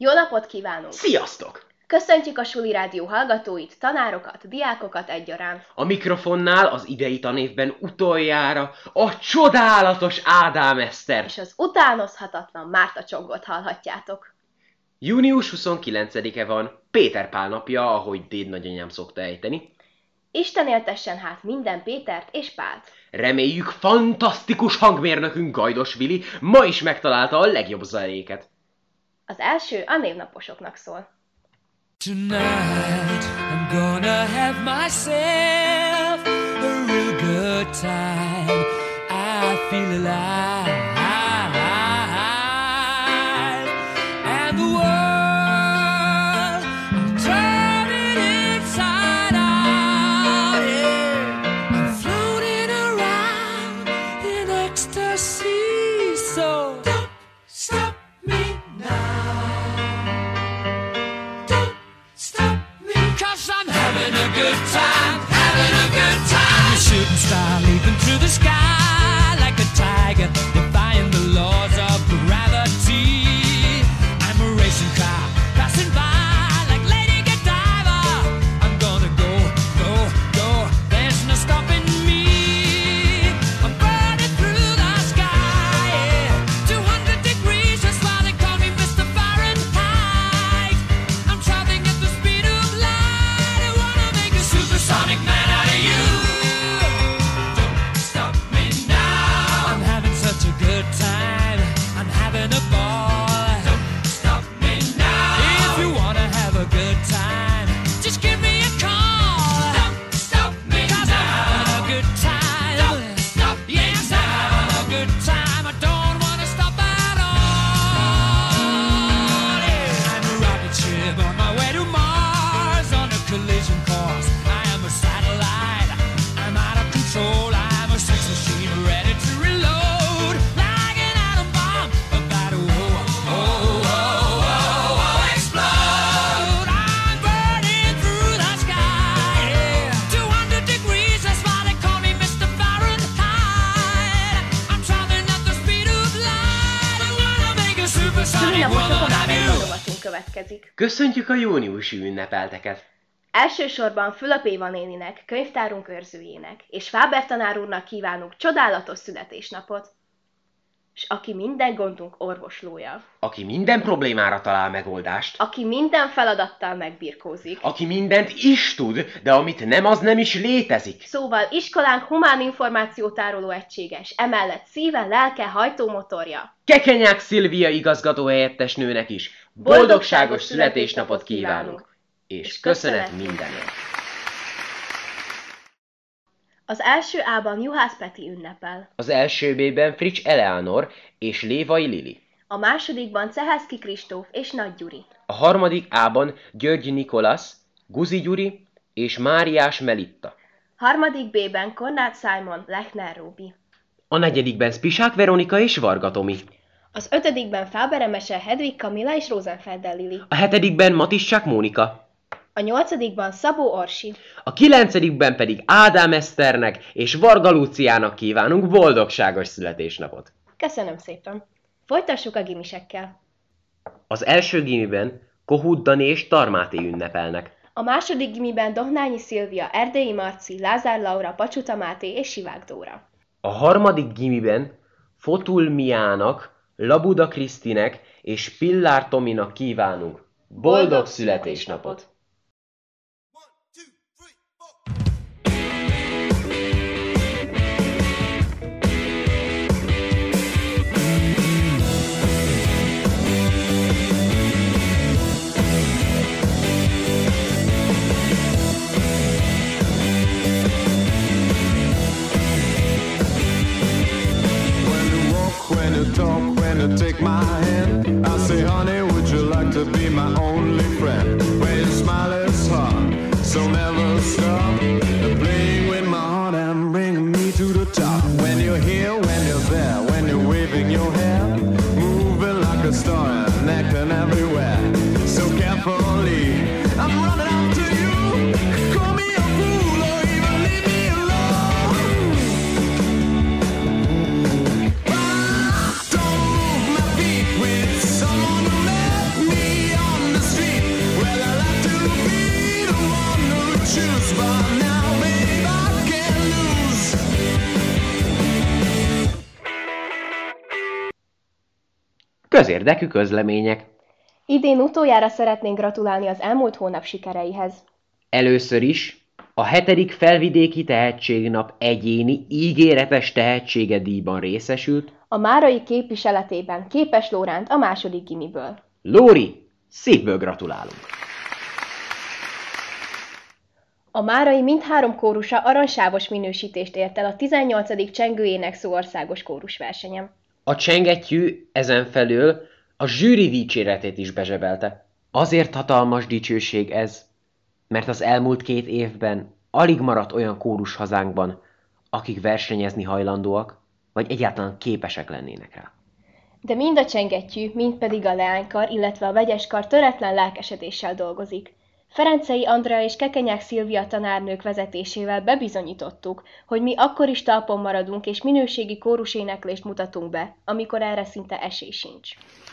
Jó napot kívánunk! Sziasztok! Köszöntjük a Suli Rádió hallgatóit, tanárokat, diákokat egyaránt. A mikrofonnál az idei tanévben utoljára a csodálatos Ádám Eszter És az utánozhatatlan Márta Csongot hallhatjátok. Június 29-e van, Péter Pál napja, ahogy déd nagyanyám szokta ejteni. Isten éltessen hát minden Pétert és Pált. Reméljük, fantasztikus hangmérnökünk Gajdos Vili ma is megtalálta a legjobb zenéket. Az első a névnaposoknak szól. Tonight I'm gonna have myself a real good time. I feel alive, and the world I'm turning inside out. Yeah, I'm floating around in ecstasy. So don't stop me now. I'm having a good time, having a good time. A shooting star leaping through the sky like a tiger, defying the laws of gravity. I'm a racing car passing by like Lady Godiva. I'm gonna go, go, go. There's no stopping me. I'm burning through the sky, yeah. 200 degrees, that's why they call me Mr. Fahrenheit. I'm traveling at the speed of light. I wanna make a supersonic man out of you. Don't stop me now. I'm having such a good time. I'm having a ball. Don't stop me now. If you wanna have a good time, just give me a call. Don't stop me now. 'Cause I'm having a good time. Don't stop me now. Yes, I'm having a good time. I don't wanna stop at all. Yeah. I'm a rocket ship on my way to Mars on a collision course. I am a satellite. I'm out of control. I'm a sex machine ready to reload like an atom bomb about to explode. I'm burning through the sky. Yeah. 200 degrees, that's why they call me Mr. Fahrenheit. I'm traveling at the speed of light. I wanna make a Suli supersonic woman naposokon out of you. ábrázolgatunk következik. Köszöntjük a júniusi ünnepelteket! Elsősorban Fülöp Éva néninek, könyvtárunk őrzőjének, és Fáber tanár úrnak kívánunk csodálatos születésnapot. S aki minden gondunk orvoslója, Aki minden problémára talál megoldást, aki minden feladattal megbirkózik, aki mindent is tud, de amit nem, az nem is létezik. szóval iskolánk humán információtároló egységes, emellett szíve, lelke, hajtómotorja. Kekenyák Szilvia igazgatóhelyettes nőnek is boldogságos születésnapot kívánunk, és köszönet mindenért. Az első A-ban Juhász Peti ünnepel, Az első B-ben Frics Eleánor és Lévai Lili. a másodikban Ceheszki Kristóf és Nagy Gyuri, A harmadik A-ban György Nikolasz, Guzi Gyuri és Máriás Melitta. harmadik B-ben Kornád Simon, Lechner Róbi, A negyedikben Spisák Veronika és Varga Tomi. az ötödikben Fáber Emese, Hedvig Kamila és Rosenfelder Lili, A hetedikben Matissák Mónika. a nyolcadikban Szabó Orsi, A kilencedikben pedig Ádám Eszternek és Varga Lúciának kívánunk boldogságos születésnapot. Köszönöm szépen! Folytassuk a gimisekkel. Az első gimiben Kohut Dani és Tarmáté ünnepelnek. A második gimiben Dohnányi Szilvia, Erdélyi Marci, Lázár Laura, Pacsuta Máté és Sivák Dóra. A harmadik gimiben Fotul Miának, Labuda Krisztinek és Pillár Tominak kívánunk boldog születésnapot! When you talk, when you take my hand, I say, honey, would you like to be my only friend? When you smile, it's hard, so never stop playing with my heart and bringing me to the top. When you're here, when you're there, when you're waving your hair, moving like a star and acting everywhere. So carefully, I'm running after you. Call me a fool or even leave me alone. Don't move my feet with someone who let me közérdekű közlemények. Idén utoljára szeretnénk gratulálni az elmúlt hónap sikereihez. Először is a 7. felvidéki tehetségnap egyéni ígéretes tehetsége díjban részesült A márai képviseletében Képes Lóránt a 2. gimiből. Lóri, szívből gratulálunk! A márai mindhárom kórusa aranysávos minősítést ért el a 18. Csengőénekszó országos kórusversenyen. A csengettyű ezen felül a zsűri dicséretét is bezsebelte. Azért hatalmas dicsőség ez, mert az elmúlt 2 évben alig maradt olyan kórus hazánkban, akik versenyezni hajlandóak, vagy egyáltalán képesek lennének rá. De mind a csengettyű, mind pedig a leánykar, illetve a vegyeskar töretlen lelkesedéssel dolgozik. Ferencei Andrea és Kekenyák Szilvia tanárnők vezetésével bebizonyítottuk, hogy mi akkor is talpon maradunk és minőségi kóruséneklést mutatunk be, amikor erre szinte esély sincs.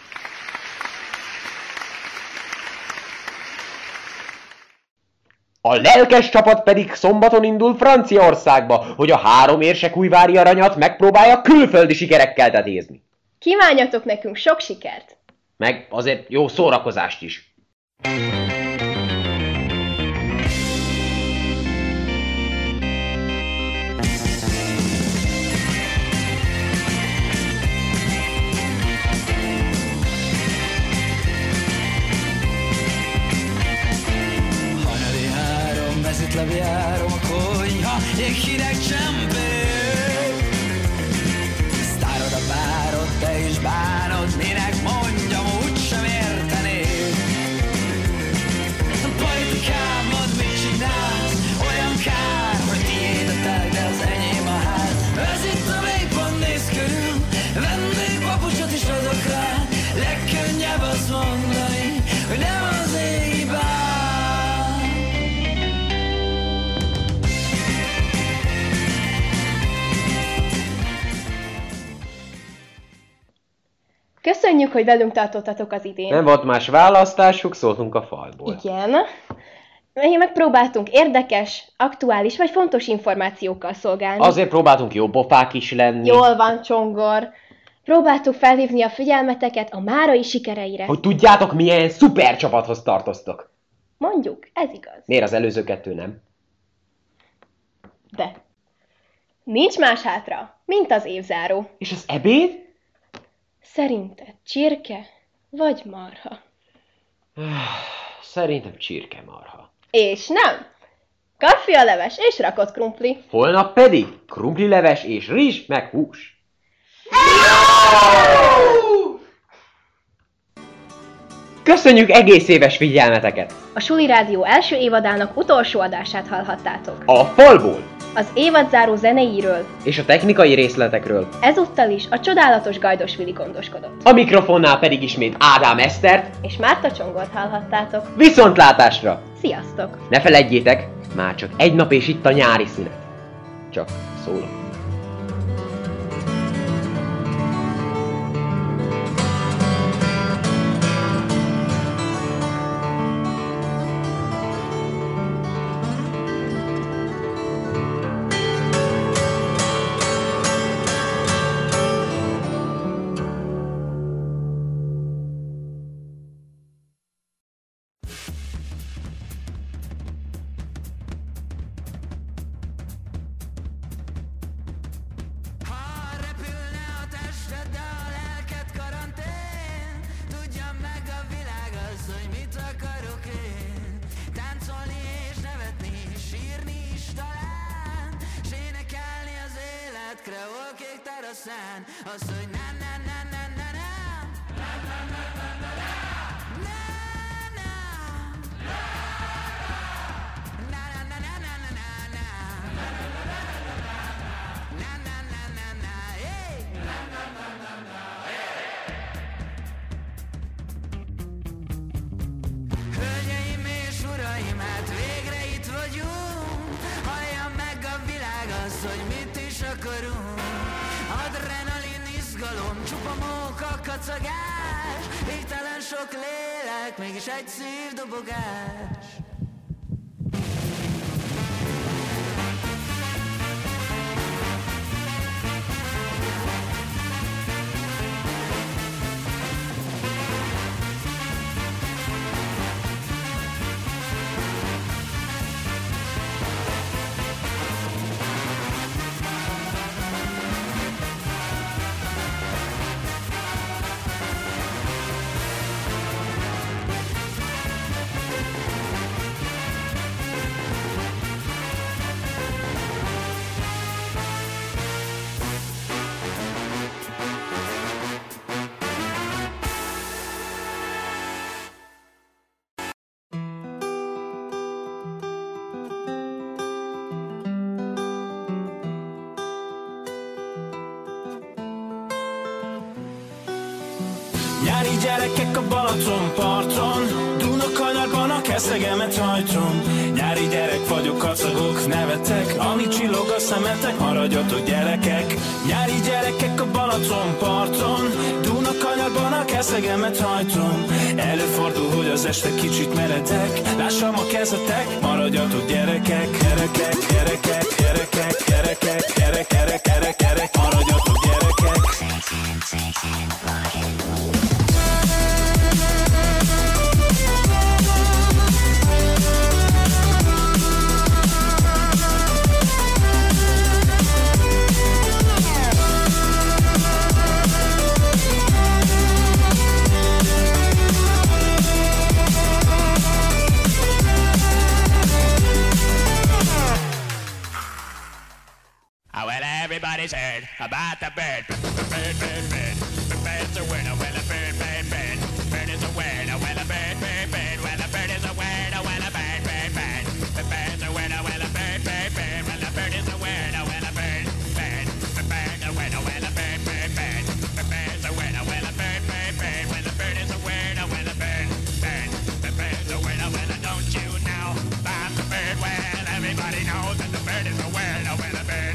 A lelkes csapat pedig szombaton indul Franciaországba, hogy a 3 érsekújvári aranyat megpróbálja külföldi sikerekkel tetézni. Kívánjatok nekünk sok sikert! Meg azért jó szórakozást is. Járom a konyha, jéghideg csempék. Sztárod a párod, te is bánod, minek mondjam, úgysem értenék. Politikám, mondd, mit csinálsz, olyan kár, hogy tiéd a táj, de az enyém a ház. Ez itt a végpont, nézz körül, vendégpapucsot is adok rá. Legkönnyebb azt mondani, hogy nem az én hibám. Köszönjük, hogy velünk tartottatok az idén. Nem volt más választásuk, szóltunk a falból. Igen. Mi megpróbáltunk érdekes, aktuális vagy fontos információkkal szolgálni. Azért próbáltunk jó pofák is lenni. Jól van, Csongor. Próbáltuk felhívni a figyelmeteket a márai sikereire. Hogy tudjátok, milyen szuper csapathoz tartoztok. Mondjuk, ez igaz. Miért az előző 2 nem? De nincs más hátra, mint az évzáró. És az ebéd? Szerinted csirke vagy marha? Szerintem csirkemarha. És nem! Kaffealeves és rakott krumpli. Holnap pedig krumplileves és rizs meg hús. Köszönjük egész éves figyelmeteket! A Suli Rádió első évadának utolsó adását hallhattátok. A falból Az évadzáró zenéiről és a technikai részletekről. ezúttal is a csodálatos Gajdos Vili gondoskodott. A mikrofonnál pedig ismét Ádám Esztert. És Márta Csongort hallhattátok. Viszontlátásra! Sziasztok! Ne feledjétek, már csak 1 nap és itt a nyári szünet. Csak szólok. Az, hogy na na na na na na na na na na na na Hölgyeim és uraim, hát végre itt vagyunk. Hallja meg a világ azt, hogy mit is akarunk. Adrenalin, izgalom, csupa móka, kacagás. Végtelen sok lélek, mégis egy szívdobogás. Nyári gyerekek a Balatonparton, Dunakanyarban a keszegemet hajtom. Nyári gyerek vagyok, kacagok, nevetek, ami csillog a szemetek, maradjatok gyerekek. Nyári gyerekek a Balatonparton, Dunakanyarban a keszegemet hajtom. Előfordul, hogy az este kicsit meredek, lássam a kezetek, maradjatok gyerekek. Gyerekek, gyerekek, gyerekek, gyerekek, gyerek, gyerek, gyerek, gyerek, maradjatok gyerekek. Well, everybody's heard about the bird. Bird, bird, bird. The bird's a winner. Well, a bird, bird, bird. Bird is a winner. Well, a bird, bird, bird. Well, a bird is a winner. Well, a bird, bird, bird. The bird's a winner. Well, a bird, bird, bird. Well, a bird is a winner. Well, a bird, bird. The bird's a winner. Well, a bird, bird, bird. The bird's a winner. Well, a bird, bird, bird. Well, the bird is a winner. Well, a bird, bird. The bird's a winner. Well, don't you know about the bird? Well, everybody knows that the bird is a winner. Well, a bird.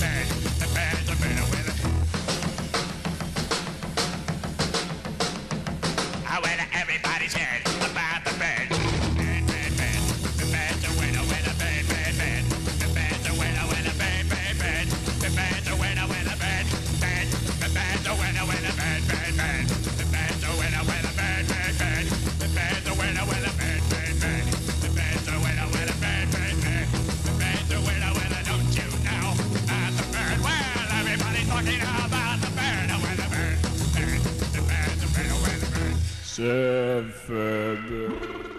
Everybody's heard about the bird. Bird, bird, bird. The bird's a winner, winner, bird, bird, bird. The bird's a winner, winner, bird, bird, bird. The bird's a winner, winner, bird, bird. The bird's a winner, winner, bird, bird, bird. The bird's a winner, winner, bird, bird, bird. The bird's a winner, winner, bird, bird, bird. The bird's a winner, winner, bird, bird, bird. The bird's a winner, winner, don't you know about the bird? Well, everybody's talking about the bird, a winner, bird, bird. The bird's a winner, winner, bird. Surfer bird.